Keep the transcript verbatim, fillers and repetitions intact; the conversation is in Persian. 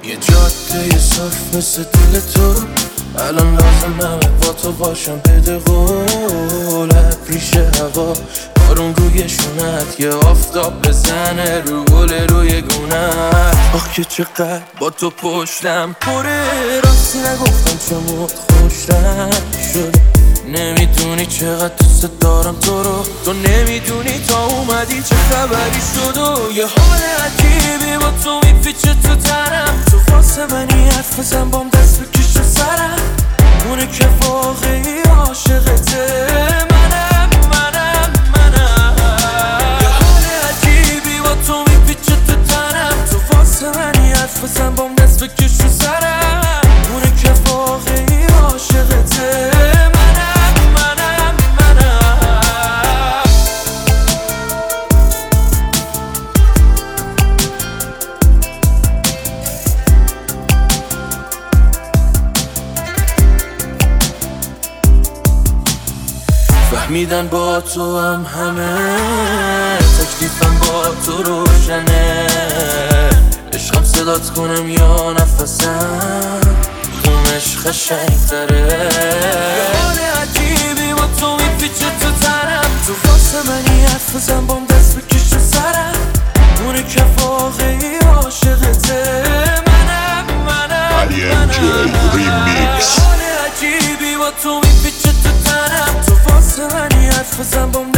یه جاده صرف مثل دل تو، الان لازمه با تو باشم. بده قول ریشه هوا، بارون روی شونت، یه آفتاب بزنه رو گل روی گونت. آخ که چقدر با تو پشتم پره، راستی نگفتم چمود خوشتم شده. نمیدونی چقدر دوست دارم تو رو، تو نمیدونی تا اومدی چه خبری شد. و یه حال عجیبی با تو میپیچه تو تنم، تو واسه منی حرف بزن بام دست بکش رو سرم. اونه که واقعی عاشقته منم منم منم. یه حال عجیبی با تو میپیچه تو تنم، تو واسه منی حرف بزن بام دست بکش رو سرم. اونه که واقعی عاشقته فهمیدن با تو هم همه، تکلیفم با تو روشنه. عشقم صدات کنم یا نفسم، خونش قشنگ تره. یه حال عجیبی با تو میپیچه تو تنم، تو واسه منی حرف بزن بام دست بکش تو سرم. اونه که واقعی عاشقته منم منم علی ام جی ریمیکس. یه حال عجیبی با تو میپیچه تو تنم، تو واسه منی حرف بزن بام